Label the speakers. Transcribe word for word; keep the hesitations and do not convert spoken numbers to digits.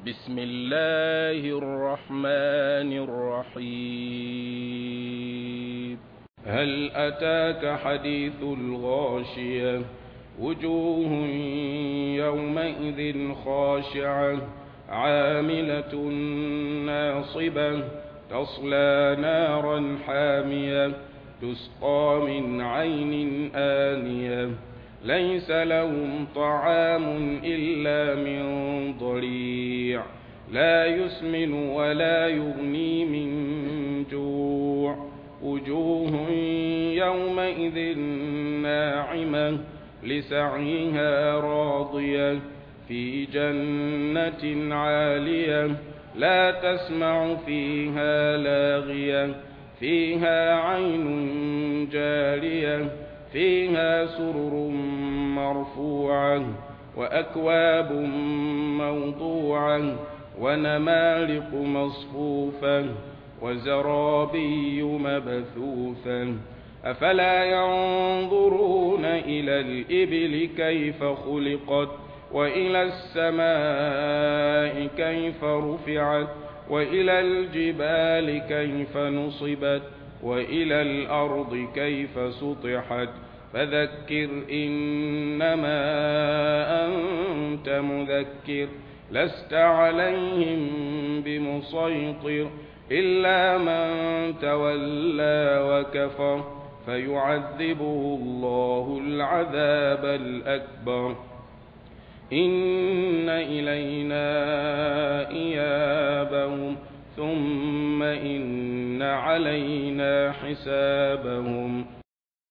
Speaker 1: بسم الله الرحمن الرحيم. هل أتاك حديث الغاشية؟ وجوه يومئذ خاشعة عاملة ناصبة تصلى نارا حامية تسقى من عين آنية ليس لهم طعام إلا من ضريع لا يسمن ولا يغني من جوع. وجوه يومئذ ناعمة لسعيها راضية في جنة عالية لا تسمع فيها لاغية فيها عين جارية فيها سرر مرفوعة وأكواب موضوعة ونمارق مصفوفة وزرابي مبثوثة. أفلا ينظرون إلى الإبل كيف خلقت وإلى السماء كيف رفعت وإلى الجبال كيف نصبت وإلى الأرض كيف سطحت. فذكر إنما أنت مذكر لست عليهم بمسيطر إلا من تولى وكفر فيعذبه الله العذاب الأكبر. إن إلينا إيابهم ثم إن علينا حسابهم.